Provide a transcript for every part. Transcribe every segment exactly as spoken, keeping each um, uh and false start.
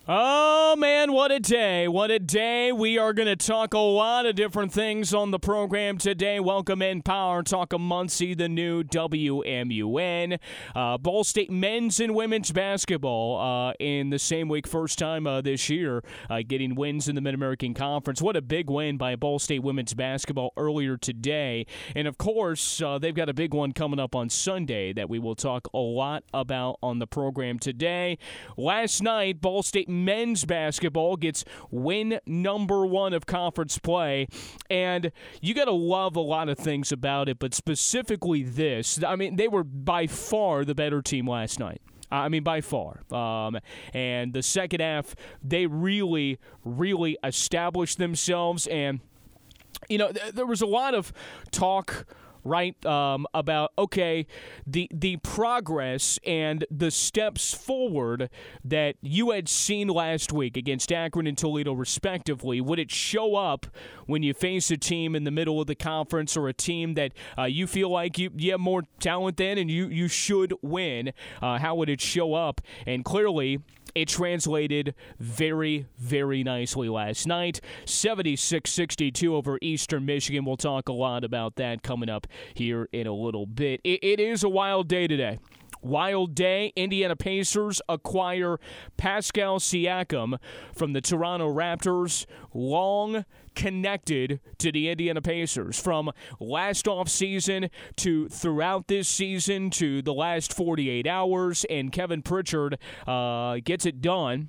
Oh, man, what a day. What a day. We are going to talk a lot of different things on the program today. Welcome in Power Talk of Muncie, the new W M U N. Uh, Ball State men's and women's basketball uh, in the same week, first time uh, this year, uh, getting wins in the Mid-American Conference. What a big win by Ball State women's basketball earlier today. And, of course, uh, they've got a big one coming up on Sunday that we will talk a lot about on the program today. Last night, Ball State men's basketball gets win number one of conference play, and you got to love a lot of things about it, but specifically this. I mean, they were by far the better team last night. I mean, by far. Um, and the second half, they really, really established themselves, and, you know, th- there was a lot of talk right, um, about, okay, the the progress and the steps forward that you had seen last week against Akron and Toledo, respectively, would it show up when you face a team in the middle of the conference or a team that uh, you feel like you, you have more talent than and you, you should win? Uh, how would it show up? And clearly, it translated very, very nicely last night. seventy-six sixty-two over Eastern Michigan. We'll talk a lot about that coming up here in a little bit. It, it is a wild day today. Wild day. Indiana Pacers acquire Pascal Siakam from the Toronto Raptors. Long connected to the Indiana Pacers from last offseason to throughout this season to the last forty-eight hours, and Kevin Pritchard uh, gets it done.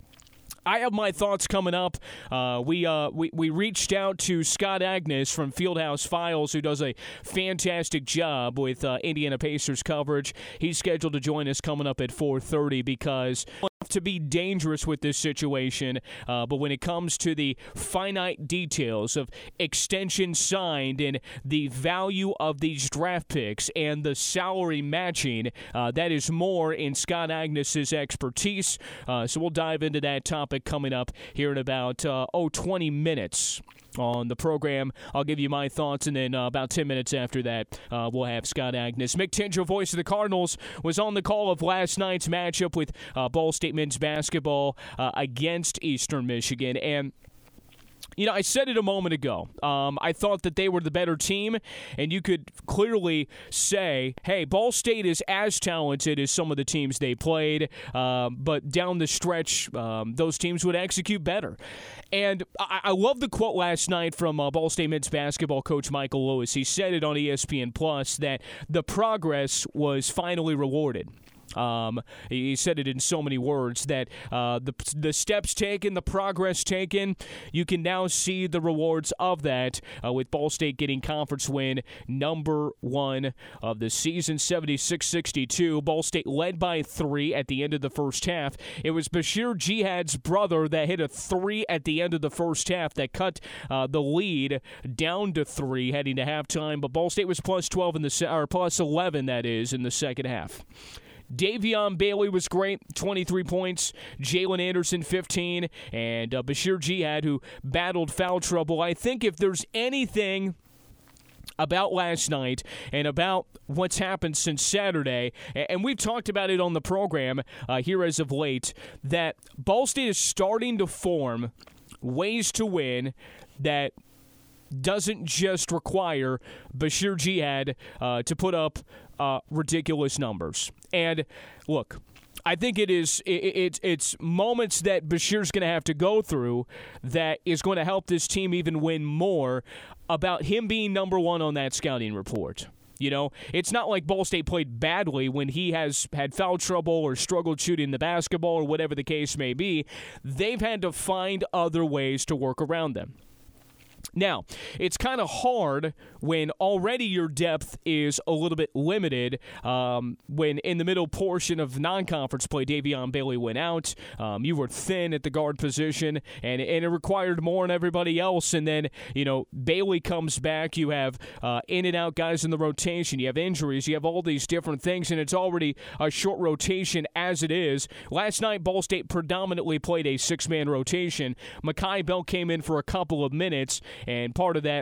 I have my thoughts coming up. Uh, we, uh, we we reached out to Scott Agnes from Fieldhouse Files, who does a fantastic job with uh, Indiana Pacers coverage. He's scheduled to join us coming up at four thirty because to be dangerous with this situation, uh, but when it comes to the finite details of extension signed and the value of these draft picks and the salary matching, uh, that is more in Scott Agnes's expertise. Uh, so we'll dive into that topic coming up here in about, uh, oh, twenty minutes. On the program, I'll give you my thoughts, and then uh, about ten minutes after that, uh, we'll have Scott Agnes. Mick Tincher, voice of the Cardinals, was on the call of last night's matchup with uh, Ball State men's basketball uh, against Eastern Michigan, and you know, I said it a moment ago. Um, I thought that they were the better team, and you could clearly say, hey, Ball State is as talented as some of the teams they played, um, but down the stretch, um, those teams would execute better. And I, I love the quote last night from uh, Ball State men's basketball coach Michael Lewis. He said it on E S P N Plus that the progress was finally rewarded. Um, he said it in so many words that uh, the the steps taken, the progress taken, you can now see the rewards of that uh, with Ball State getting conference win number one of the season, seventy-six sixty-two. Ball State led by three at the end of the first half. It was Bashir Jihad's brother that hit a three at the end of the first half that cut uh, the lead down to three heading to halftime, but Ball State was plus twelve in the se- or plus eleven, that is, in the second half. Davion Bailey was great, twenty-three points. Jalen Anderson, fifteen. And uh, Bashir Jihad, who battled foul trouble. I think if there's anything about last night and about what's happened since Saturday, and we've talked about it on the program uh, here as of late, that Ball State is starting to form ways to win that doesn't just require Bashir Jihad uh, to put up uh, ridiculous numbers. And look, I think it is it, it, it's moments that Bashir's going to have to go through that is going to help this team even win more about him being number one on that scouting report. You know, it's not like Ball State played badly when he has had foul trouble or struggled shooting the basketball or whatever the case may be. They've had to find other ways to work around them. Now, it's kind of hard when already your depth is a little bit limited. Um, when in the middle portion of non-conference play, Davion Bailey went out. Um, you were thin at the guard position, and, and it required more than everybody else. And then, you know, Bailey comes back. You have uh, in-and-out guys in the rotation. You have injuries. You have all these different things, and it's already a short rotation as it is. Last night, Ball State predominantly played a six-man rotation. Mekhi Bell came in for a couple of minutes, and part of that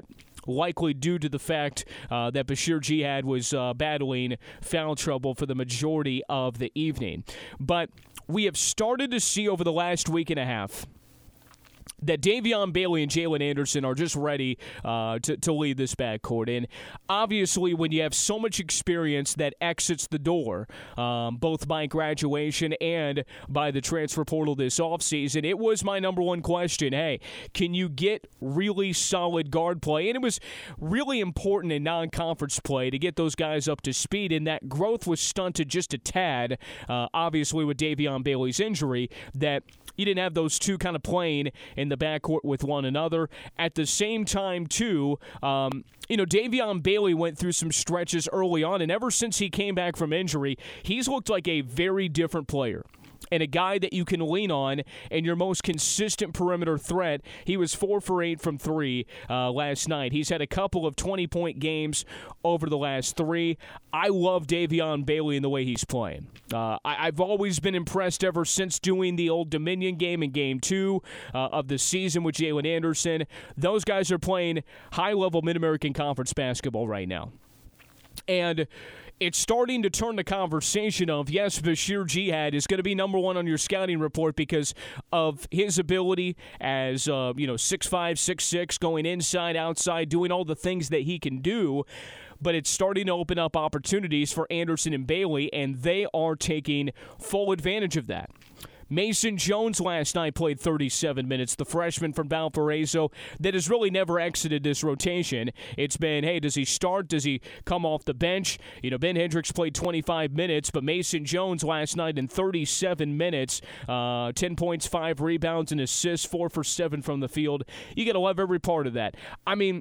likely due to the fact uh, that Bashir Jihad was uh, battling foul trouble for the majority of the evening. But we have started to see over the last week and a half that Davion Bailey and Jalen Anderson are just ready uh, to, to lead this backcourt. And obviously, when you have so much experience that exits the door, um, both by graduation and by the transfer portal this offseason, it was my number one question. Hey, can you get really solid guard play? And it was really important in non-conference play to get those guys up to speed, and that growth was stunted just a tad, uh, obviously with Davion Bailey's injury, that you didn't have those two kind of playing in the backcourt with one another. At the same time, too, um, you know, Davion Bailey went through some stretches early on, and ever since he came back from injury, he's looked like a very different player and a guy that you can lean on and your most consistent perimeter threat. He was four for eight from three uh, last night. He's had a couple of twenty-point games over the last three. I love Davion Bailey and the way he's playing. Uh, I, I've always been impressed ever since doing the Old Dominion game in game two uh, of the season with Jalen Anderson. Those guys are playing high-level Mid-American Conference basketball right now. And it's starting to turn the conversation of, yes, Bashir Jihad is going to be number one on your scouting report because of his ability as, uh, you know, six five, six six, going inside, outside, doing all the things that he can do. But it's starting to open up opportunities for Anderson and Bailey, and they are taking full advantage of that. Mason Jones last night played thirty-seven minutes, the freshman from Valparaiso that has really never exited this rotation. It's been, hey, does he start? Does he come off the bench? You know, Ben Hendricks played twenty-five minutes, but Mason Jones last night in thirty-seven minutes, uh, ten points, five rebounds, and assists, four for seven from the field. You got to love every part of that. I mean,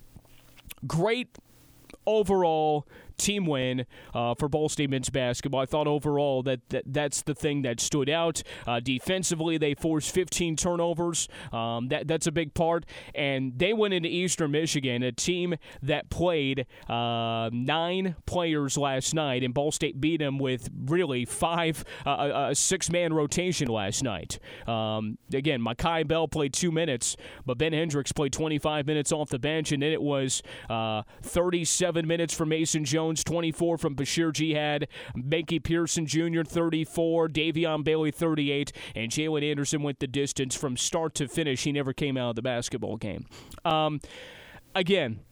great overall team win uh, for Ball State men's basketball. I thought overall that, that that's the thing that stood out. Uh, defensively, they forced fifteen turnovers. Um, that that's a big part. And they went into Eastern Michigan, a team that played uh, nine players last night, and Ball State beat them with really five, uh, a six-man rotation last night. Um, again, Makai Bell played two minutes, but Ben Hendricks played twenty-five minutes off the bench, and then it was uh, thirty-seven minutes for Mason Jones, twenty-four from Bashir Jihad, Benke Pearson Junior thirty-four, Davion Bailey thirty-eight, and Jalen Anderson went the distance from start to finish. He never came out of the basketball game. Um, again,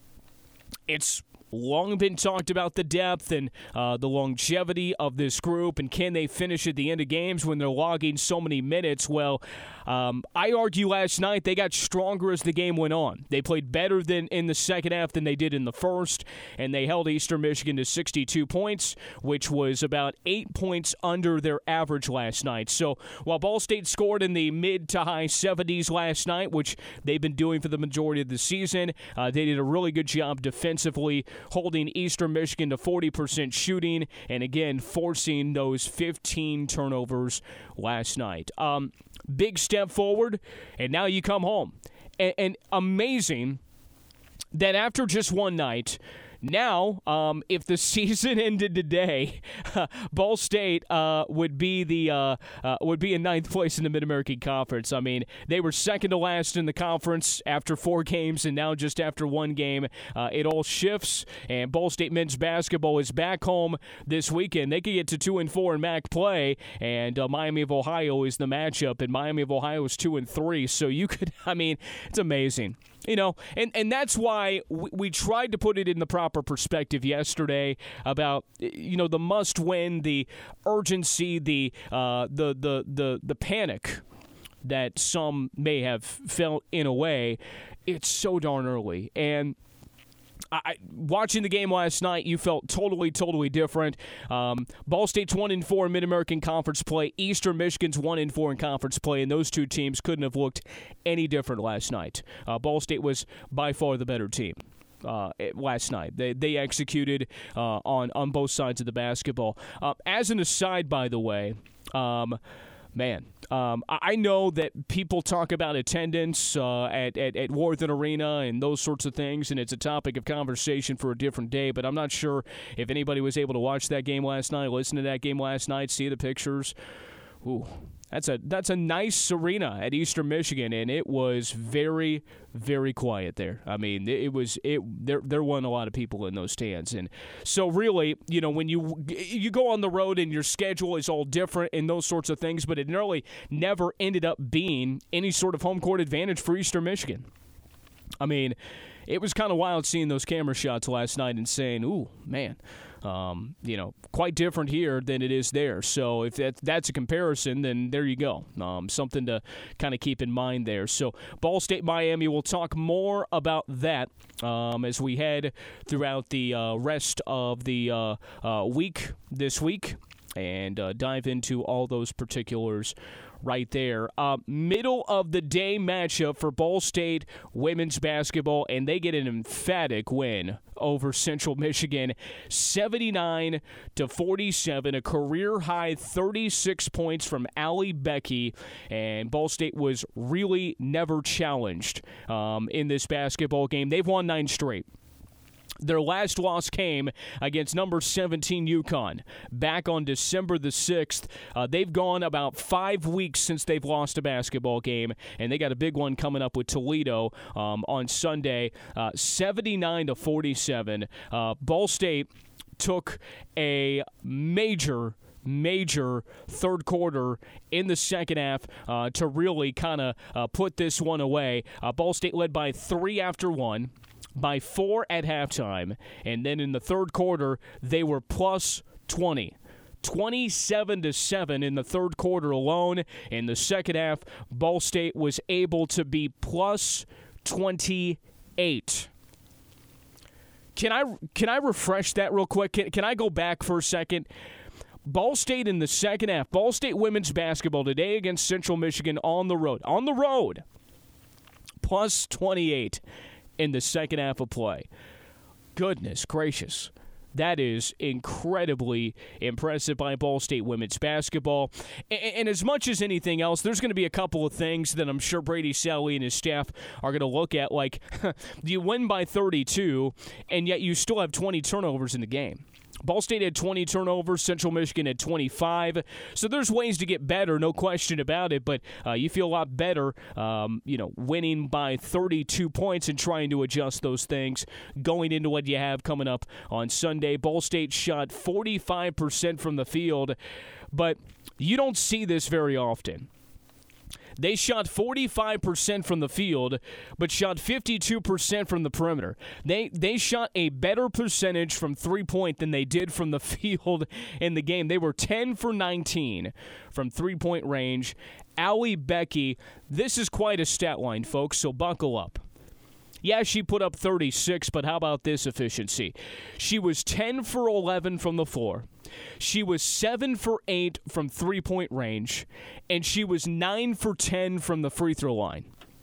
it's long been talked about the depth and uh, the longevity of this group, and can they finish at the end of games when they're logging so many minutes? Well, um, I argue last night they got stronger as the game went on. They played better than in the second half than they did in the first, and they held Eastern Michigan to sixty-two points, which was about eight points under their average last night. So while Ball State scored in the mid to high seventies last night, which they've been doing for the majority of the season, uh, they did a really good job defensively, holding Eastern Michigan to forty percent shooting, and again, forcing those fifteen turnovers last night. Um, big step forward, and now you come home. And, and amazing that after just one night, now, um, if the season ended today, Ball State uh, would be the uh, uh, would be in ninth place in the Mid-American Conference. I mean, they were second to last in the conference after four games, and now just after one game, uh, it all shifts. And Ball State men's basketball is back home this weekend. They could get to two and four in M A C play, and uh, Miami of Ohio is the matchup, and Miami of Ohio is two and three. So you could, I mean, it's amazing. You know, and, and that's why we, we tried to put it in the proper perspective yesterday about, you know, the must win, the urgency, the uh, the the the the panic that some may have felt in a way. It's so darn early. And I, watching the game last night, you felt totally, totally different. Um, Ball State's one and four in Mid-American Conference play. Eastern Michigan's one and four in conference play, and those two teams couldn't have looked any different last night. Uh, Ball State was by far the better team uh, last night. They they executed uh, on on both sides of the basketball. Uh, as an aside, by the way. Um, Man, um, I know that people talk about attendance uh, at, at, at Worthen Arena and those sorts of things, and it's a topic of conversation for a different day, but I'm not sure if anybody was able to watch that game last night, listen to that game last night, see the pictures. ooh, That's a that's a nice arena at Eastern Michigan, and it was very, very quiet there. I mean, it was it there there weren't a lot of people in those stands, and so really, you know, when you you go on the road and your schedule is all different and those sorts of things, but it really never ended up being any sort of home court advantage for Eastern Michigan. I mean, it was kind of wild seeing those camera shots last night and saying, "Ooh, man." Um, you know, quite different here than it is there. So if that, that's a comparison, then there you go. Um, something to kind of keep in mind there. So Ball State Miami, we'll talk more about that um, as we head throughout the uh, rest of the uh, uh, week this week and uh, dive into all those particulars right there. Uh, middle of the day matchup for Ball State women's basketball, and they get an emphatic win over Central Michigan, seventy-nine to forty-seven, a career high thirty-six points from Allie Becky, and Ball State was really never challenged um, in this basketball game. They've won nine straight. Their last loss came against number seventeen UConn back on December the sixth. Uh, they've gone about five weeks since they've lost a basketball game, and they got a big one coming up with Toledo um, on Sunday, uh, seventy-nine to forty-seven. Uh, Ball State took a major major third quarter in the second half uh, to really kind of uh, put this one away. Uh, Ball State led by three after one, by four at halftime, and then in the third quarter, they were plus twenty. twenty-seven to seven in the third quarter alone. In the second half, Ball State was able to be plus twenty-eight. Can I can I refresh that real quick? Can, can I go back for a second? Ball State in the second half, Ball State women's basketball today against Central Michigan on the road. On the road, plus twenty-eight in the second half of play. Goodness gracious. That is incredibly impressive by Ball State women's basketball. And, and as much as anything else, there's going to be a couple of things that I'm sure Brady Sally and his staff are going to look at, like, you win by thirty-two, and yet you still have twenty turnovers in the game. Ball State had twenty turnovers. Central Michigan had twenty-five. So there's ways to get better, no question about it. But uh, you feel a lot better, um, you know, winning by thirty-two points and trying to adjust those things going into what you have coming up on Sunday. Ball State shot forty-five percent from the field, but you don't see this very often. They shot forty-five percent from the field, but shot fifty-two percent from the perimeter. They they shot a better percentage from three-point than they did from the field in the game. They were ten for nineteen from three-point range. Allie Becky, this is quite a stat line, folks, so buckle up. Yeah, she put up thirty-six, but how about this efficiency? She was ten for eleven from the floor. She was seven for eight from three-point range, and she was nine for ten from the free throw line.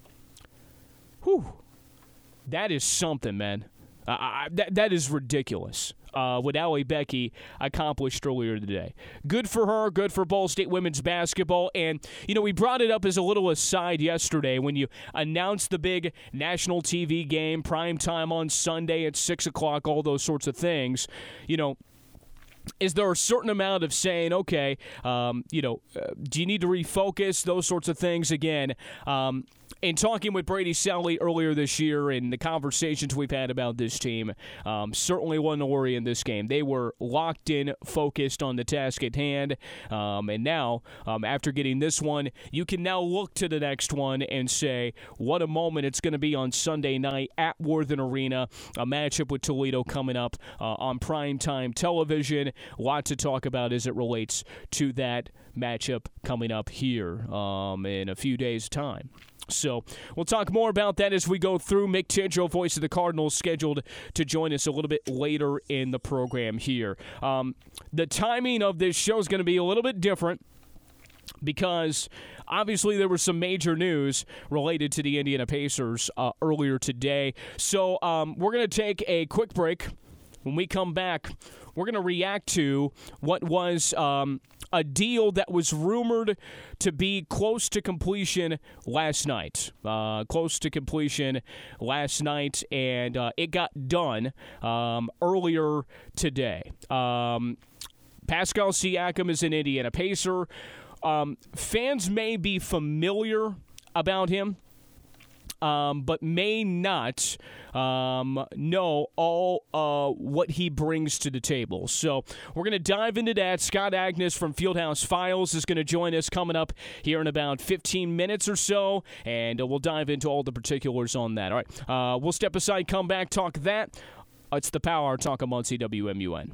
Whew. That is something, man. Uh, I, that, that is ridiculous. Uh, what Allie Becky accomplished earlier today. Good for her, good for Ball State women's basketball. And, you know, we brought it up as a little aside yesterday when you announced the big national T V game, prime time on Sunday at six o'clock, all those sorts of things. You know, is there a certain amount of saying, okay, um, you know, uh, do you need to refocus, those sorts of things again? Um, in talking with Brady Sally earlier this year and the conversations we've had about this team, um, certainly wasn't a worry in this game. They were locked in, focused on the task at hand. Um, and now, um, after getting this one, you can now look to the next one and say, what a moment it's going to be on Sunday night at Worthen Arena, a matchup with Toledo coming up uh, on primetime television. A lot to talk about as it relates to that matchup coming up here um, in a few days' time. So we'll talk more about that as we go through. Mick Tidrow, voice of the Cardinals, scheduled to join us a little bit later in the program here. Um, the timing of this show is going to be a little bit different because obviously there was some major news related to the Indiana Pacers uh, earlier today. So um, we're going to take a quick break. When we come back, we're going to react to what was um, a deal that was rumored to be close to completion last night. Uh, close to completion last night, and uh, it got done um, earlier today. Um, Pascal Siakam is an Indiana Pacer. um, fans may be familiar about him, Um, but may not um, know all uh, what he brings to the table. So we're going to dive into that. Scott Agness from Fieldhouse Files is going to join us coming up here in about fifteen minutes or so, and uh, we'll dive into all the particulars on that. All right, uh, we'll step aside, come back, talk that. It's the Power Talk of Muncie, W M U N.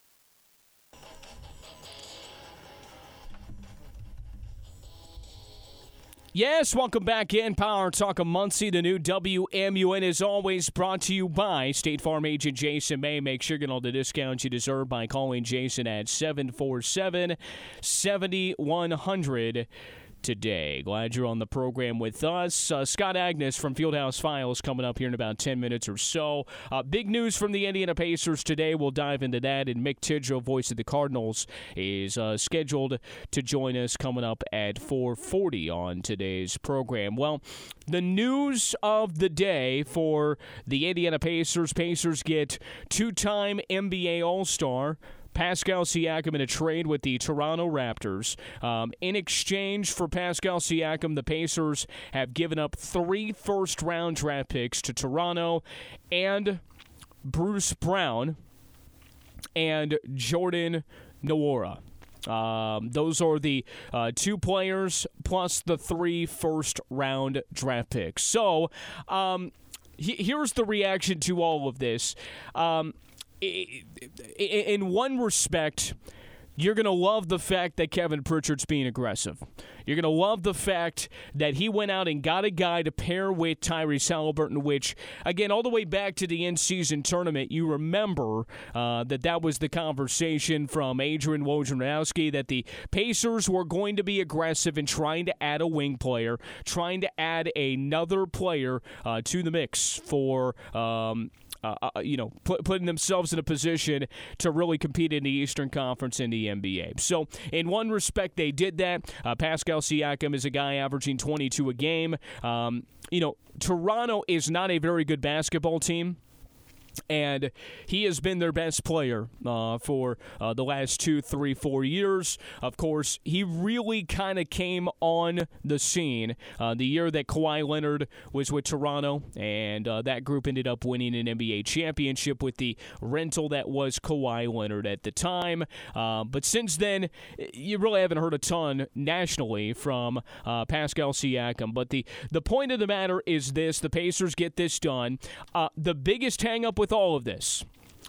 Yes, welcome back in. Power Talk of Muncie, the new W M U N is always brought to you by State Farm agent Jason May. Make sure you get all the discounts you deserve by calling Jason at seven four seven, seven one zero zero today. Glad you're on the program with us. Uh, Scott Agness from Fieldhouse Files coming up here in about ten minutes or so. Uh, big news from the Indiana Pacers today. We'll dive into that. And Mick Tidrow, voice of the Cardinals, is uh, scheduled to join us coming up at four forty on today's program. Well, the news of the day for the Indiana Pacers. Pacers get two-time N B A All-Star Pascal Siakam in a trade with the Toronto Raptors. Um, in exchange for Pascal Siakam, the Pacers have given up three first-round draft picks to Toronto and Bruce Brown and Jordan Nwora. Um, those are the uh, two players plus the three first-round draft picks. So um, he- here's the reaction to all of this. Um, In one respect, you're going to love the fact that Kevin Pritchard's being aggressive. You're going to love the fact that he went out and got a guy to pair with Tyrese Haliburton, which, again, all the way back to the in-season tournament, you remember uh, that that was the conversation from Adrian Wojnarowski, that the Pacers were going to be aggressive in trying to add a wing player, trying to add another player uh, to the mix for um, – Uh, uh, you know, put, putting themselves in a position to really compete in the Eastern Conference and the N B A. So, in one respect, they did that. Uh, Pascal Siakam is a guy averaging twenty-two a game. Um, you know, Toronto is not a very good basketball team, and he has been their best player uh, for uh, the last two, three, four years. Of course, he really kind of came on the scene uh, the year that Kawhi Leonard was with Toronto, and uh, that group ended up winning an N B A championship with the rental that was Kawhi Leonard at the time. Uh, but since then, you really haven't heard a ton nationally from uh, Pascal Siakam. But the, the point of the matter is this: the Pacers get this done. Uh, the biggest hang-up with all of this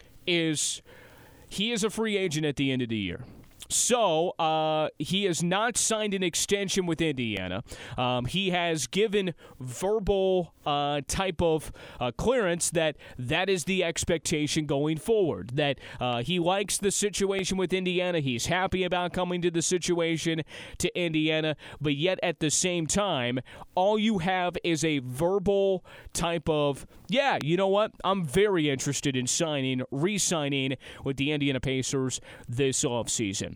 is he is a free agent at the end of the year. So uh, he has not signed an extension with Indiana. Um, he has given verbal uh, type of uh, clearance that that is the expectation going forward, that uh, he likes the situation with Indiana. He's happy about coming to the situation to Indiana, but yet at the same time, all you have is a verbal type of, yeah, you know what? I'm very interested in signing, re-signing with the Indiana Pacers this offseason.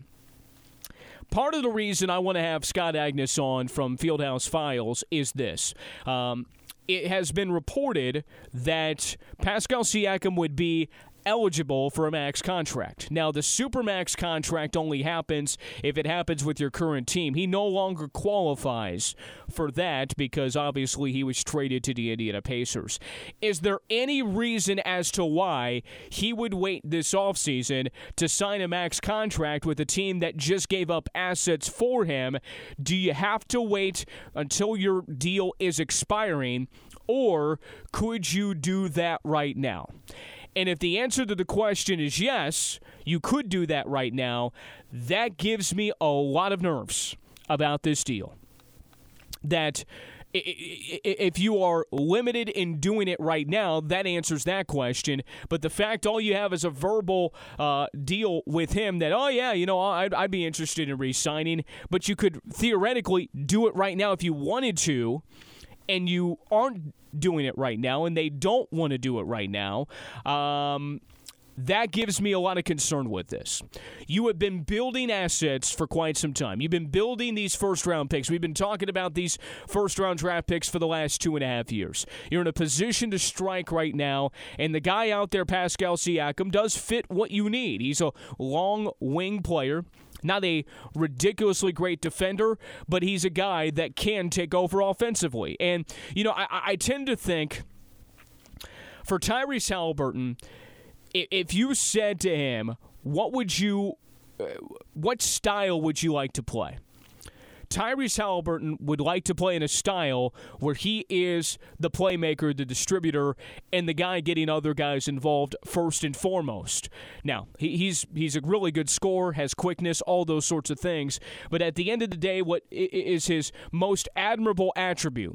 Part of the reason I want to have Scott Agness on from Fieldhouse Files is this. Um, it has been reported that Pascal Siakam would be eligible for a max contract. Now, the Supermax contract only happens if it happens with your current team. He no longer qualifies for that because obviously he was traded to the Indiana Pacers. Is there any reason as to why he would wait this offseason to sign a max contract with a team that just gave up assets for him? Do you have to wait until your deal is expiring, or could you do that right now? And if the answer to the question is yes, you could do that right now, that gives me a lot of nerves about this deal. That if you are limited in doing it right now, that answers that question. But the fact all you have is a verbal uh, deal with him that, oh, yeah, you know, I'd, I'd be interested in re-signing, but you could theoretically do it right now if you wanted to, and you aren't doing it right now, and they don't want to do it right now, um, that gives me a lot of concern with this. You have been building assets for quite some time. You've been building these first-round picks. We've been talking about these first-round draft picks for the last two and a half years. You're in a position to strike right now, and the guy out there, Pascal Siakam, does fit what you need. He's a long wing player. not a ridiculously great defender, but he's a guy that can take over offensively. And, you know, I, I tend to think for Tyrese Haliburton, if you said to him, what would you, what style would you like to play? Tyrese Haliburton would like to play in a style where he is the playmaker, the distributor, and the guy getting other guys involved first and foremost. Now, he, he's he's a really good scorer, has quickness, all those sorts of things. But at the end of the day, what is his most admirable attribute?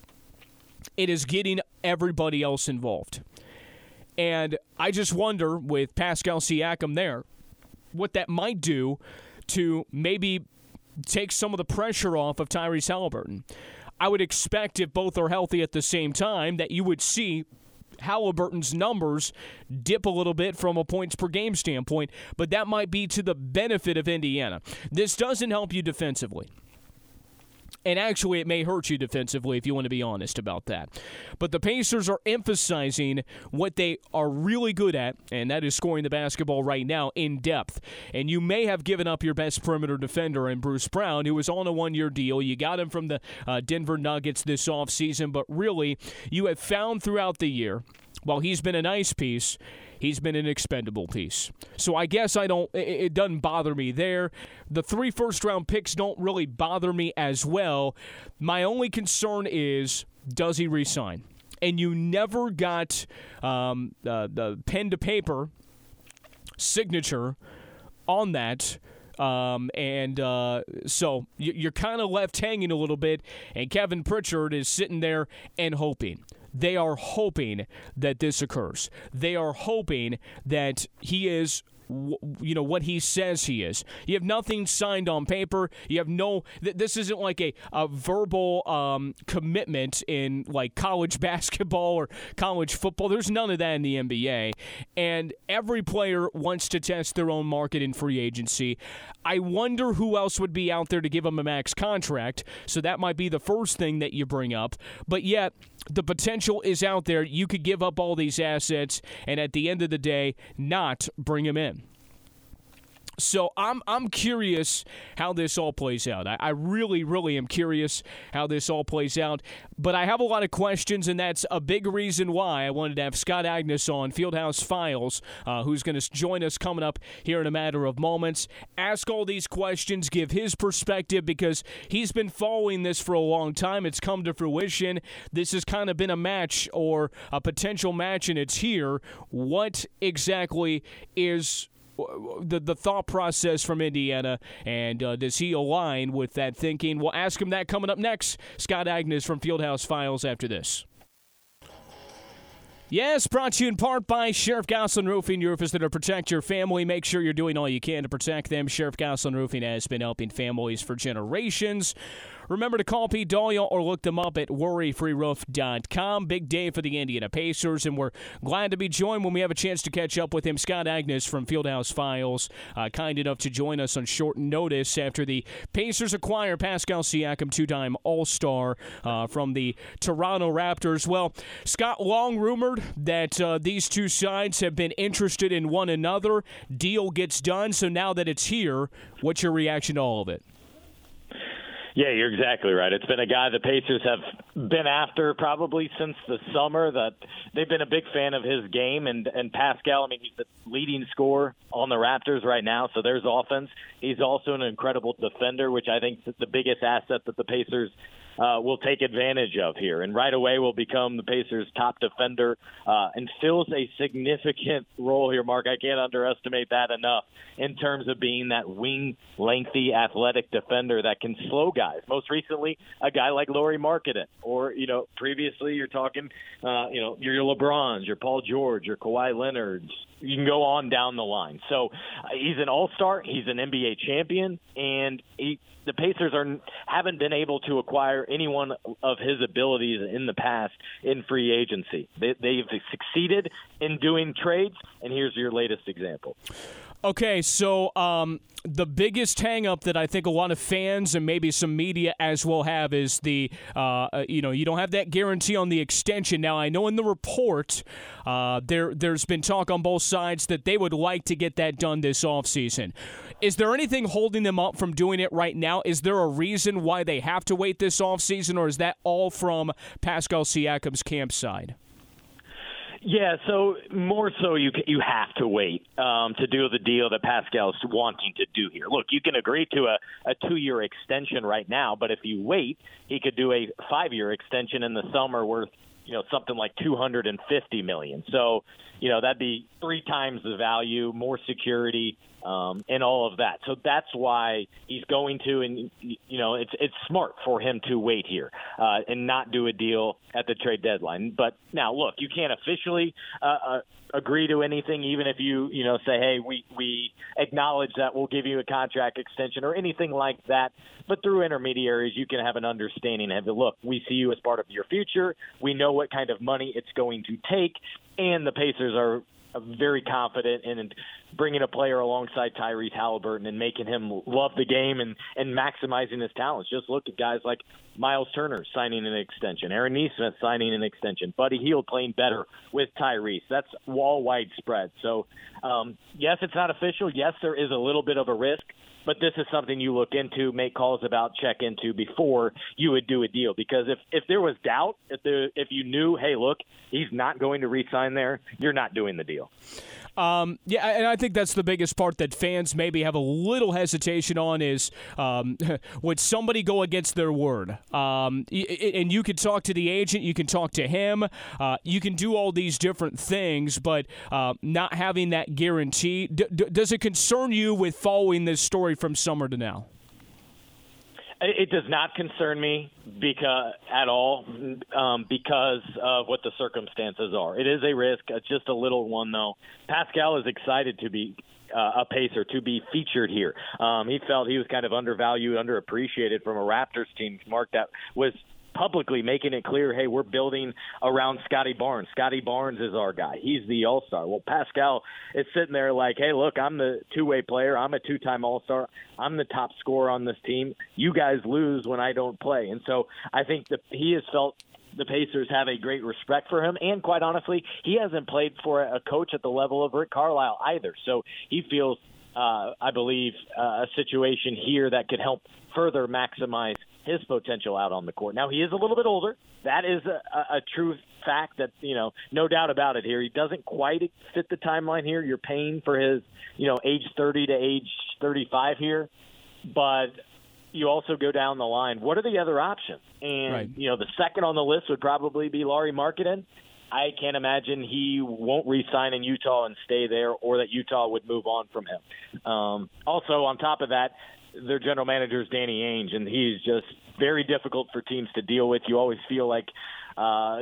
It is getting everybody else involved. And I just wonder, with Pascal Siakam there, what that might do to maybe take some of the pressure off of Tyrese Haliburton. I would expect, if both are healthy at the same time, that you would see Haliburton's numbers dip a little bit from a points per game standpoint, but that might be to the benefit of Indiana. This doesn't help you defensively. And actually, it may hurt you defensively if you want to be honest about that. But the Pacers are emphasizing what they are really good at, and that is scoring the basketball right now in depth. And you may have given up your best perimeter defender in Bruce Brown, who was on a one-year deal. You got him from the uh, Denver Nuggets this offseason, but really, you have found throughout the year, while he's been a nice piece, he's been an expendable piece. So I guess I don't. It doesn't bother me there. The three first-round picks don't really bother me as well. My only concern is, does he resign? And you never got um, uh, the pen-to-paper signature on that. Um, and uh, so you're kind of left hanging a little bit, and Kevin Pritchard is sitting there and hoping. They are hoping that this occurs. They are hoping that he is, you know, what he says he is. You have nothing signed on paper. You have no, th- this isn't like a, a verbal um, commitment in like college basketball or college football. There's none of that in the N B A. And every player wants to test their own market in free agency. I wonder who else would be out there to give him a max contract. So that might be the first thing that you bring up. But yet, the potential is out there. You could give up all these assets and at the end of the day, not bring him in. So I'm I'm curious how this all plays out. I, I really, really am curious how this all plays out. But I have a lot of questions, and that's a big reason why I wanted to have Scott Agness on Fieldhouse Files, uh, who's going to join us coming up here in a matter of moments. Ask all these questions, give his perspective, because he's been following this for a long time. It's come to fruition. This has kind of been a match or a potential match, and it's here. What exactly is The, the thought process from Indiana, and uh, does he align with that thinking? We'll ask him that coming up next. Scott Agness from Fieldhouse Files after this. Yes, brought to you in part by Sheriff Goslin Roofing. Your roof is there to protect your family. Make sure you're doing all you can to protect them. Sheriff Goslin Roofing has been helping families for generations. Remember to call Pete Dahlia or look them up at worry free roof dot com. Big day for the Indiana Pacers, and we're glad to be joined when we have a chance to catch up with him. Scott Agness from Fieldhouse Files, uh, kind enough to join us on short notice after the Pacers acquire Pascal Siakam, two-time All-Star uh, from the Toronto Raptors. Well, Scott, long rumored that uh, these two sides have been interested in one another. Deal gets done, so now that it's here, what's your reaction to all of it? Yeah, you're exactly right. It's been a guy the Pacers have been after probably since the summer. That they've been a big fan of his game, and and Pascal. I mean, he's the leading scorer on the Raptors right now, so there's offense. He's also an incredible defender, which I think is the biggest asset that the Pacers Uh, will take advantage of here, and right away will become the Pacers' top defender uh, and fills a significant role here, Mark. I can't underestimate that enough in terms of being that wing, lengthy, athletic defender that can slow guys. Most recently, a guy like Lauri Markkanen, or, you know, previously you're talking, uh, you know, your LeBrons, your Paul George, your Kawhi Leonards. You can go on down the line. So uh, he's an all-star. He's an N B A champion, and he, the Pacers are haven't been able to acquire anyone of his abilities in the past in free agency. They, they've succeeded in doing trades, and here's your latest example. Okay, so um, the biggest hang-up that I think a lot of fans and maybe some media as well have is the, uh, you know, you don't have that guarantee on the extension. Now, I know in the report uh, there, there's been talk on both sides that they would like to get that done this offseason. Is there anything holding them up from doing it right now? Is there a reason why they have to wait this offseason, or is that all from Pascal Siakam's camp side? Yeah, so more so you you have to wait um, to do the deal that Pascal's wanting to do here. Look, you can agree to a, a two-year extension right now, but if you wait, he could do a five-year extension in the summer worth, you know, something like two hundred fifty million dollars. So, you know, that'd be three times the value, more security, um, and all of that. So that's why he's going to, and, you know, it's it's smart for him to wait here uh, and not do a deal at the trade deadline. But now, look, you can't officially uh, uh, agree to anything, even if you, you know, say, hey, we, we acknowledge that we'll give you a contract extension or anything like that. But through intermediaries, you can have an understanding of, look, we see you as part of your future. We know what kind of money it's going to take. And the Pacers are very confident in bringing a player alongside Tyrese Halliburton and making him love the game and, and maximizing his talents. Just look at guys like Miles Turner signing an extension, Aaron Nesmith signing an extension, Buddy Hield playing better with Tyrese. That's all widespread. So, um, yes, it's not official. Yes, there is a little bit of a risk. But this is something you look into, make calls about, check into before you would do a deal. Because if, if there was doubt, if there, if you knew, hey, look, he's not going to re-sign there, you're not doing the deal. Um, yeah, and I think that's the biggest part that fans maybe have a little hesitation on is um, would somebody go against their word? Um, and you can talk to the agent, you can talk to him, uh, you can do all these different things, but uh, not having that guarantee, d- d- does it concern you with following this story from summer to now? It does not concern me because at all um, because of what the circumstances are. It is a risk. It's just a little one, though. Pascal is excited to be uh, a Pacer, to be featured here. Um, he felt he was kind of undervalued, underappreciated from a Raptors team, Mark, that was publicly making it clear, hey, we're building around Scotty Barnes. Scotty Barnes is our guy. He's the all-star. Well, Pascal is sitting there like, hey, look, I'm the two-way player. I'm a two-time all-star. I'm the top scorer on this team. You guys lose when I don't play. And so I think that he has felt the Pacers have a great respect for him. And quite honestly, he hasn't played for a coach at the level of Rick Carlisle either. So he feels, uh, I believe, uh, a situation here that could help further maximize his potential out on the court. Now, he is a little bit older. That is a, a, a true fact that, you know, no doubt about it here. He doesn't quite fit the timeline here. You're paying for his, you know, age thirty to age thirty-five here. But you also go down the line. What are the other options? And, right. you know, the second on the list would probably be Lauri Markkanen. I can't imagine he won't re-sign in Utah and stay there, or that Utah would move on from him. Um, also, on top of that, their general manager is Danny Ainge, and he's just very difficult for teams to deal with. You always feel like uh,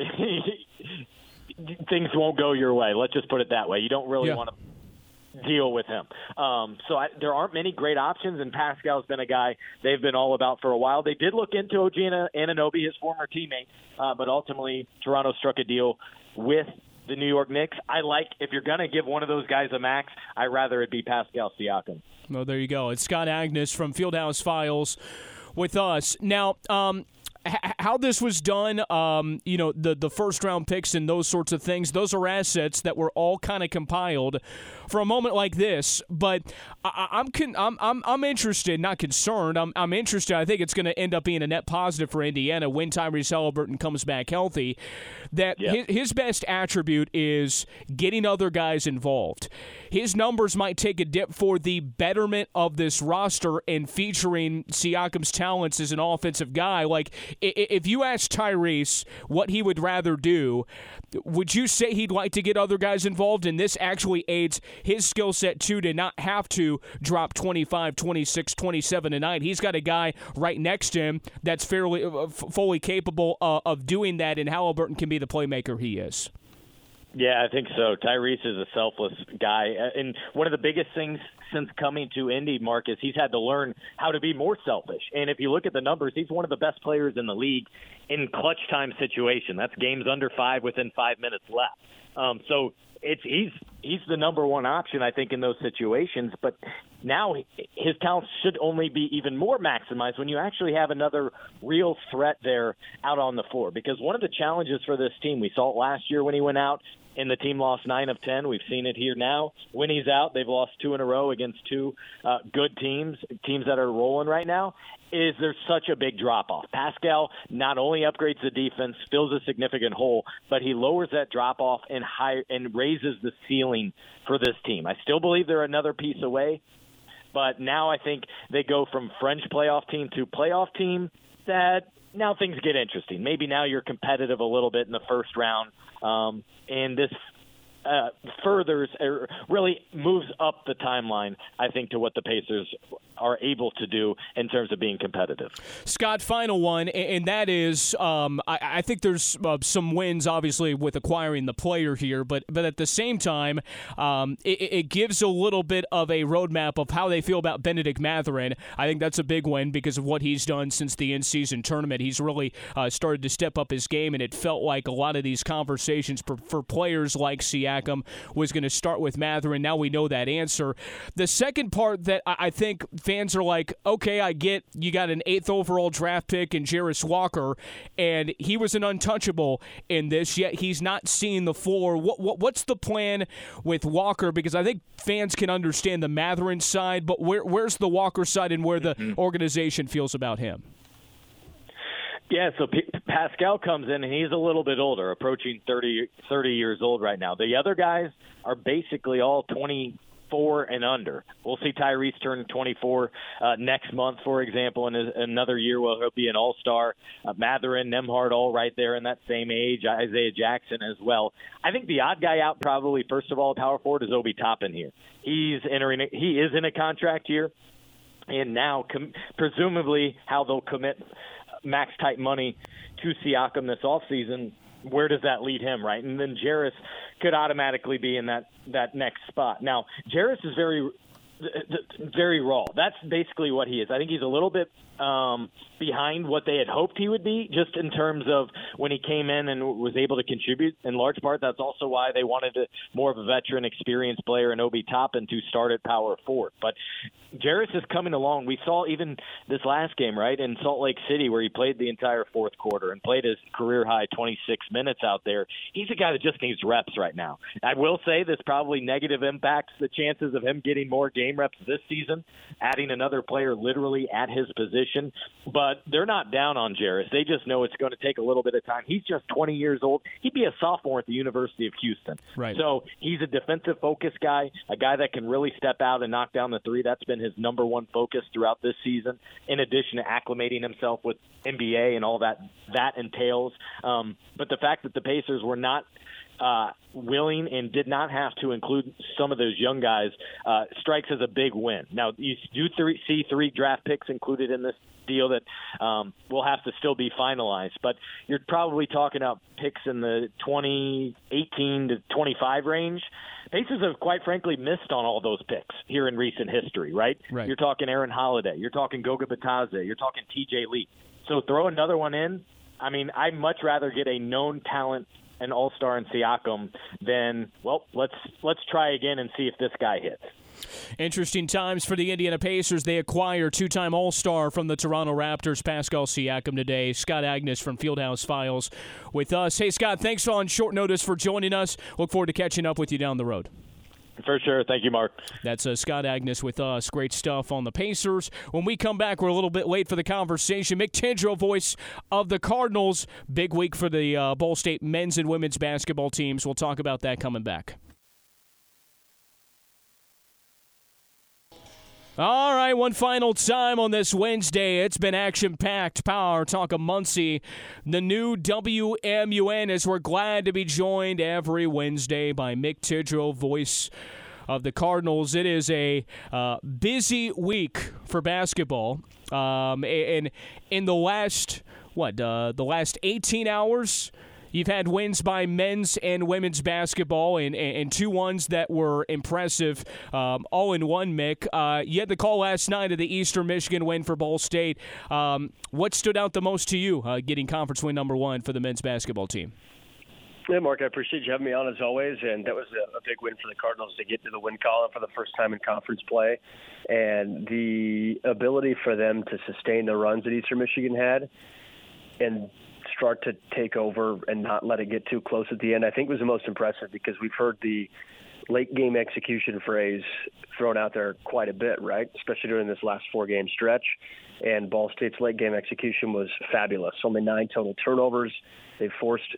things won't go your way. Let's just put it that way. You don't really yeah. want to deal with him. Um, so I, there aren't many great options, and Pascal's been a guy they've been all about for a while. They did look into O G Anunoby, his former teammate, uh, but ultimately Toronto struck a deal with the New York Knicks. I like, if you're going to give one of those guys a max, I'd rather it be Pascal Siakam. Well, there you go. It's Scott Agness from Fieldhouse Files with us. Now, um, h- how this was done, um, you know, the, the first-round picks and those sorts of things, those are assets that were all kind of compiled for a moment like this. But I, I'm, con- I'm I'm I'm interested, not concerned. I'm I'm interested. I think it's going to end up being a net positive for Indiana when Tyrese Halliburton comes back healthy. That yep. his, his best attribute is getting other guys involved. His numbers might take a dip for the betterment of this roster and featuring Siakam's talents as an offensive guy. Like, if you ask Tyrese what he would rather do, would you say he'd like to get other guys involved? And this actually aids his skill set, too, to not have to drop twenty-five, twenty-six, twenty-seven a night. He's got a guy right next to him that's fairly uh, fully capable uh, of doing that, and Halliburton can be the playmaker he is. Yeah, I think so. Tyrese is a selfless guy. And one of the biggest things since coming to Indy, Mark, is he's had to learn how to be more selfish. And if you look at the numbers, he's one of the best players in the league in clutch time situation. That's games under five within five minutes left. Um, so it's he's he's the number one option, I think, in those situations. But now his talents should only be even more maximized when you actually have another real threat there out on the floor. Because one of the challenges for this team, we saw it last year when he went out, and the team lost nine of ten. We've seen it here now. When he's out, they've lost two in a row against two uh, good teams, teams that are rolling right now. Is there such a big drop-off? Pascal not only upgrades the defense, fills a significant hole, but he lowers that drop-off and high, and raises the ceiling for this team. I still believe they're another piece away, but now I think they go from fringe playoff team to playoff team that now things get interesting. Maybe now you're competitive a little bit in the first round, um, and this uh, furthers or really moves up the timeline, I think, to what the Pacers are able to do in terms of being competitive. Scott, final one, and that is um, I, I think there's uh, some wins, obviously, with acquiring the player here, but but at the same time, um, it, it gives a little bit of a roadmap of how they feel about Bennedict Mathurin. I think that's a big win because of what he's done since the in-season tournament. He's really uh, started to step up his game, and it felt like a lot of these conversations for, for players like Siakam was going to start with Mathurin. Now we know that answer. The second part that I, I think fans are like, okay, I get you got an eighth overall draft pick in Jarace Walker, and he was an untouchable in this, yet he's not seeing the floor. What, what What's the plan with Walker? Because I think fans can understand the Mathurin side, but where, where's the Walker side and where the mm-hmm. organization feels about him? Yeah, so P- Pascal comes in, and he's a little bit older, approaching thirty, thirty years old right now. The other guys are basically all twenty-four and under. We'll see Tyrese turn twenty-four uh, next month, for example, in a, another year where he'll be an all-star. Uh, Mathurin, Nembhard, all right there in that same age. Isaiah Jackson as well. I think the odd guy out probably, first of all, power forward is Obi Toppin here. He's entering. He is in a contract year, and now com- presumably how they'll commit max-type money to Siakam this offseason, where does that lead him, right? And then Jarace could automatically be in that, that next spot. Now, Jarace is very, very raw. That's basically what he is. I think he's a little bit um, behind what they had hoped he would be, just in terms of when he came in and was able to contribute. In large part, that's also why they wanted a, more of a veteran, experienced player in Obi Toppin to start at power forward. But Jarace is coming along. We saw even this last game, right, in Salt Lake City, where he played the entire fourth quarter and played his career-high twenty-six minutes out there. He's a guy that just needs reps right now. I will say this probably negative impacts the chances of him getting more game reps this season, adding another player literally at his position. But they're not down on Jarace. They just know it's going to take a little bit of time. He's just twenty years old. He'd be a sophomore at the University of Houston. Right. So he's a defensive-focused guy, a guy that can really step out and knock down the three. That's been his number one focus throughout this season, in addition to acclimating himself with N B A and all that that entails. Um, but the fact that the Pacers were not uh, willing and did not have to include some of those young guys uh, strikes as a big win. Now, you do three, see three draft picks included in this deal that um, will have to still be finalized. But you're probably talking about picks in the twenty eighteen to twenty-five range. Pacers have, quite frankly, missed on all those picks here in recent history, right? right. You're talking Aaron Holiday. You're talking Goga Bitadze. You're talking T J Lee. So throw another one in. I mean, I'd much rather get a known talent, an all-star in Siakam, than, well, let's let's try again and see if this guy hits. Interesting times for the Indiana Pacers. They acquire two-time All-Star from the Toronto Raptors, Pascal Siakam, today. Scott Agness from Fieldhouse Files with us. Hey, Scott, thanks on short notice for joining us. Look forward to catching up with you down the road. For sure. Thank you, Mark. That's uh, Scott Agness with us. Great stuff on the Pacers. When we come back, we're a little bit late for the conversation. Mick Tidrow, voice of the Cardinals. Big week for the uh, Ball State men's and women's basketball teams. We'll talk about that coming back. All right, one final time on this Wednesday. It's been action-packed. Power Talk of Muncie, the new W M U N, as we're glad to be joined every Wednesday by Mick Tidrow, voice of the Cardinals. It is a uh, busy week for basketball. Um, and in the last, what, uh, the last eighteen hours, you've had wins by men's and women's basketball, and, and two ones that were impressive, um, all in one, Mick. Uh, you had the call last night of the Eastern Michigan win for Ball State. Um, what stood out the most to you, uh, getting conference win number one for the men's basketball team? Yeah, Mark, I appreciate you having me on as always, and that was a, a big win for the Cardinals to get to the win column for the first time in conference play, and the ability for them to sustain the runs that Eastern Michigan had and start to take over and not let it get too close at the end, I think was the most impressive, because we've heard the late game execution phrase thrown out there quite a bit, right? Especially during this last four game stretch. And Ball State's late game execution was fabulous. Only nine total turnovers. They forced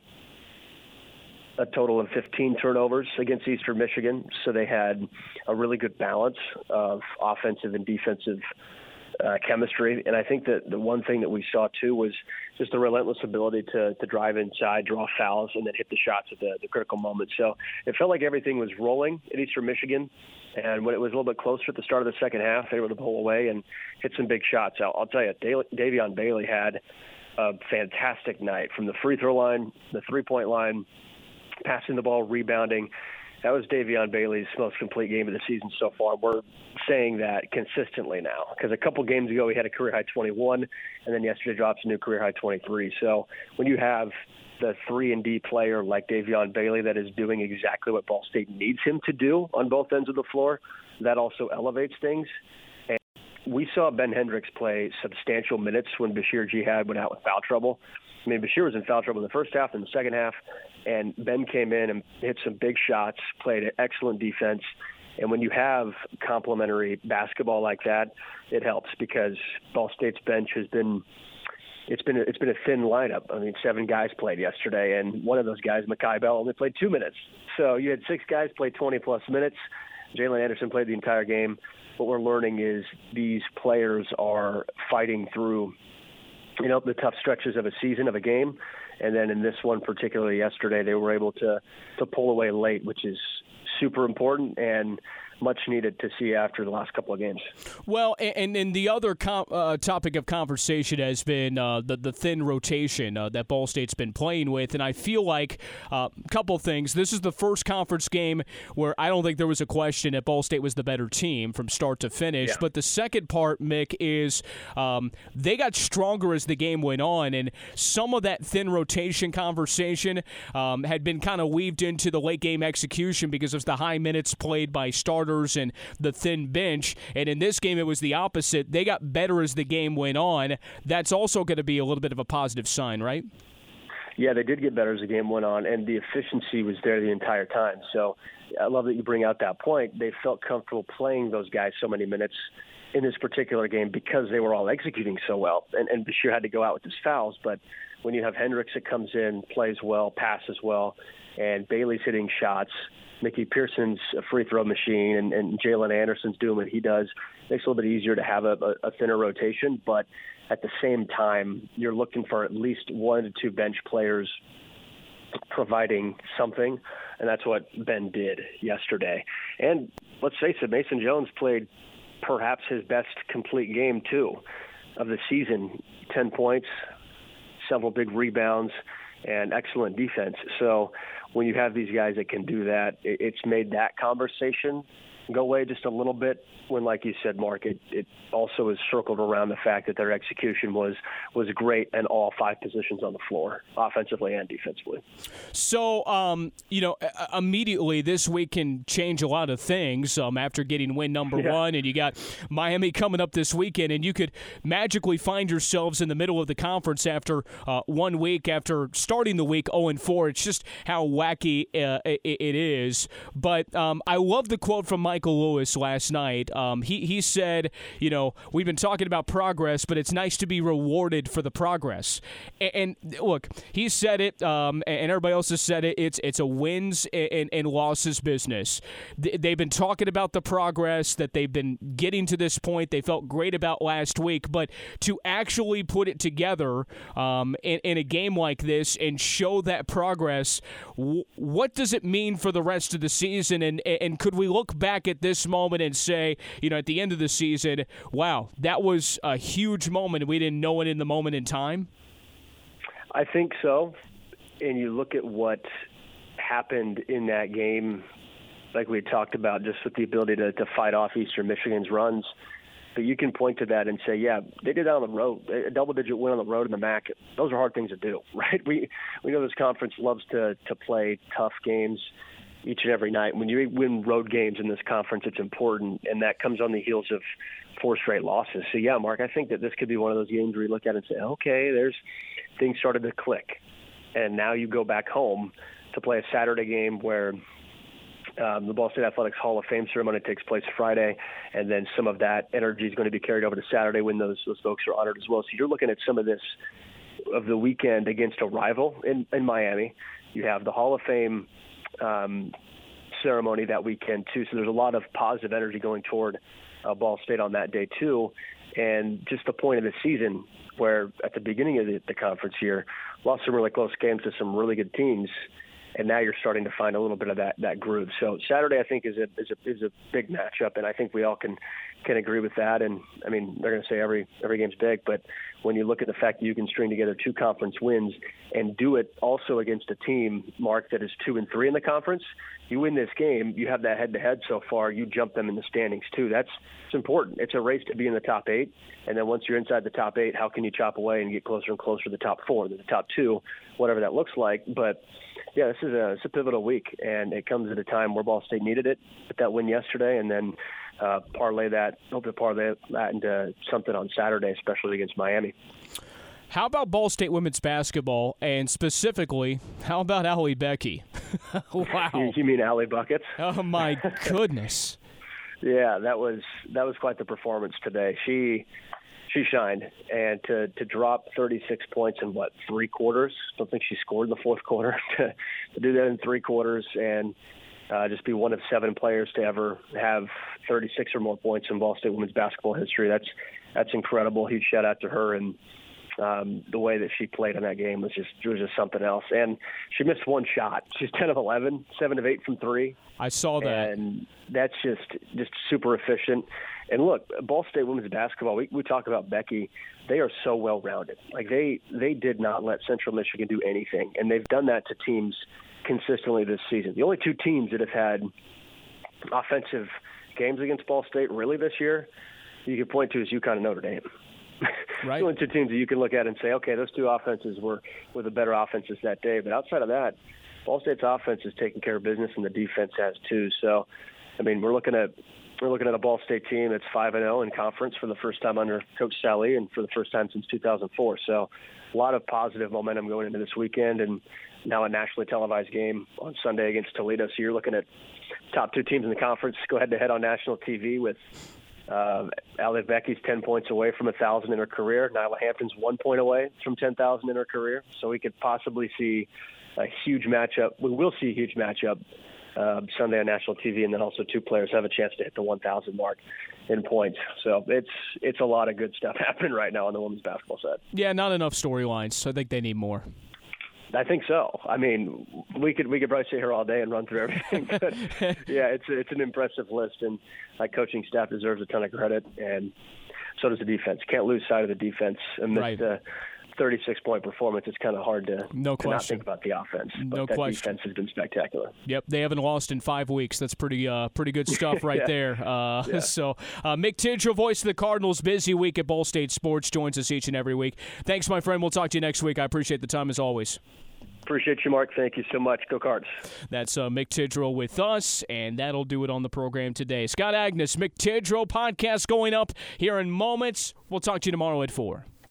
a total of fifteen turnovers against Eastern Michigan. So they had a really good balance of offensive and defensive uh, chemistry. And I think that the one thing that we saw too was just the relentless ability to to drive inside, draw fouls, and then hit the shots at the, the critical moment. So it felt like everything was rolling at Eastern Michigan. And when it was a little bit closer at the start of the second half, they were able to pull away and hit some big shots. I'll, I'll tell you, Davion Bailey had a fantastic night from the free throw line, the three-point line, passing the ball, rebounding. That was Davion Bailey's most complete game of the season so far. We're saying that consistently now, because a couple games ago he had a career-high twenty-one, and then yesterday drops a new career-high twenty-three. So when you have the three and D player like Davion Bailey that is doing exactly what Ball State needs him to do on both ends of the floor, that also elevates things. And we saw Ben Hendricks play substantial minutes when Bashir Jihad went out with foul trouble. I mean, Bashir was in foul trouble in the first half and the second half, and Ben came in and hit some big shots, played excellent defense. And when you have complementary basketball like that, it helps, because Ball State's bench has been it's been a, it's been a thin lineup. I mean, seven guys played yesterday, and one of those guys, Makai Bell, only played two minutes. So you had six guys play twenty plus minutes. Jalen Anderson played the entire game. What we're learning is these players are fighting through, you know, the tough stretches of a season, of a game. And then in this one, particularly yesterday, they were able to, to pull away late, which is super important and much needed to see after the last couple of games. Well, and, and the other com- uh, topic of conversation has been uh, the, the thin rotation uh, that Ball State's been playing with. And I feel like a uh, couple things. This is the first conference game where I don't think there was a question that Ball State was the better team from start to finish. Yeah. But the second part, Mick, is um, they got stronger as the game went on. And some of that thin rotation conversation um, had been kind of weaved into the late game execution because of the high minutes played by starters and the thin bench. And in this game, it was the opposite. They got better as the game went on. That's also going to be a little bit of a positive sign, right? Yeah, they did get better as the game went on, and the efficiency was there the entire time. So I love that you bring out that point. They felt comfortable playing those guys so many minutes in this particular game because they were all executing so well. And, and Bashir had to go out with his fouls, but when you have Hendricks that comes in, plays well, passes well, and Bailey's hitting shots, Mickey Pearson's a free throw machine, and, and Jalen Anderson's doing what he does, makes it a little bit easier to have a, a, a thinner rotation. But at the same time, you're looking for at least one to two bench players providing something, and that's what Ben did yesterday. And let's face it, Mason Jones played perhaps his best complete game, too, of the season. Ten points, several big rebounds, and excellent defense. So when you have these guys that can do that, it's made that conversation go away just a little bit when, like you said, Mark, it, it also is circled around the fact that their execution was was great in all five positions on the floor, offensively and defensively. So, um, you know, immediately this week can change a lot of things um, after getting win number yeah. one, and you got Miami coming up this weekend, and you could magically find yourselves in the middle of the conference after uh, one week, after starting the week oh and four. It's just how wacky uh, it, it is. But um, I love the quote from Michael Lewis last night. Um, he, he said, you know, we've been talking about progress, but it's nice to be rewarded for the progress. And, and look, he said it, um, and everybody else has said it. It's it's a wins and, and losses business. They've been talking about the progress, that they've been getting to this point. They felt great about last week, but to actually put it together um, in, in a game like this and show that progress, w- what does it mean for the rest of the season? And, and could we look back at this moment and say, you know, at the end of the season, wow, that was a huge moment. We didn't know it in the moment in time? I think so. And you look at what happened in that game, like we had talked about, just with the ability to, to fight off Eastern Michigan's runs. But you can point to that and say, yeah, they did that on the road. A double-digit win on the road in the M A C, those are hard things to do, right? We we know this conference loves to, to play tough games. each and every night. When you win road games in this conference, it's important, and that comes on the heels of four straight losses. So, yeah, Mark, I think that this could be one of those games where you look at it and say, okay, there's things started to click. And now you go back home to play a Saturday game where um, the Ball State Athletics Hall of Fame ceremony takes place Friday, and then some of that energy is going to be carried over to Saturday when those, those folks are honored as well. So you're looking at some of this of the weekend against a rival in, in Miami. You have the Hall of Fame um, ceremony that weekend, too. So there's a lot of positive energy going toward uh, Ball State on that day, too. And just the point of the season where at the beginning of the, the conference here, lost some really close games to some really good teams, and now you're starting to find a little bit of that, that groove. So Saturday, I think, is a is a is a big matchup, and I think we all can can agree with that. And I mean, they're going to say every every game's big, but when you look at the fact that you can string together two conference wins and do it also against a team, Mark, that is two and three in the conference, you win this game, you have that head-to-head so far, you jump them in the standings too. That's it's important. It's a race to be in the top eight, and then once you're inside the top eight, how can you chop away and get closer and closer to the top four, to the top two, whatever that looks like. But yeah, this is a, it's a pivotal week, and it comes at a time where Ball State needed it with that win yesterday, and then uh, parlay that, hope to parlay that into something on Saturday, especially against Miami. How about Ball State women's basketball, and specifically, how about Allie Becky? Wow. You, you mean Allie Buckets? Oh, my goodness. Yeah, that was that was quite the performance today. She she shined, and to to drop thirty-six points in what three quarters? I don't think she scored in the fourth quarter. to, to do that in three quarters and uh, just be one of seven players to ever have thirty-six or more points in Ball State women's basketball history. That's that's incredible. Huge shout out to her, and um, the way that she played in that game was just was just something else. And she missed one shot. She's ten of eleven, seven of eight from three. I saw that, and that's just just super efficient. And look, Ball State women's basketball, we, we talk about Becky, they are so well-rounded. Like, they, they did not let Central Michigan do anything, and they've done that to teams consistently this season. The only two teams that have had offensive games against Ball State really this year, you can point to is UConn and Notre Dame. Right. The only two teams that you can look at and say, okay, those two offenses were, were the better offenses that day. But outside of that, Ball State's offense is taking care of business, and the defense has too. So, I mean, we're looking at we're looking at a Ball State team that's five and zero in conference for the first time under Coach Sally, and for the first time since two thousand four. So, a lot of positive momentum going into this weekend, and now a nationally televised game on Sunday against Toledo. So you're looking at top two teams in the conference go head to head on national T V with uh, Allie Becky's ten points away from a thousand in her career. Nyla Hampton's one point away from ten thousand in her career. So we could possibly see a huge matchup. We will see a huge matchup uh, Sunday on national T V, and then also two players have a chance to hit the one thousand mark in points. So it's it's a lot of good stuff happening right now on the women's basketball side. Yeah, not enough storylines. I think they need more. I think so. I mean, we could we could probably sit here all day and run through everything. But yeah, it's it's an impressive list, and my coaching staff deserves a ton of credit, and so does the defense. Can't lose sight of the defense amidst right. the thirty-six point performance. It's kind of hard to, no to not think about the offense. But no that question. defense has been spectacular. Yep, they haven't lost in five weeks. That's pretty uh, pretty good stuff right yeah. there. Uh, yeah. So uh, Mick Tidrow, voice of the Cardinals, busy week at Ball State Sports, joins us each and every week. Thanks, my friend. We'll talk to you next week. I appreciate the time as always. Appreciate you, Mark. Thank you so much. Go Cards. That's uh, Mick Tidrow with us, and that'll do it on the program today. Scott Agness, Mick Tidrow podcast going up here in moments. We'll talk to you tomorrow at four.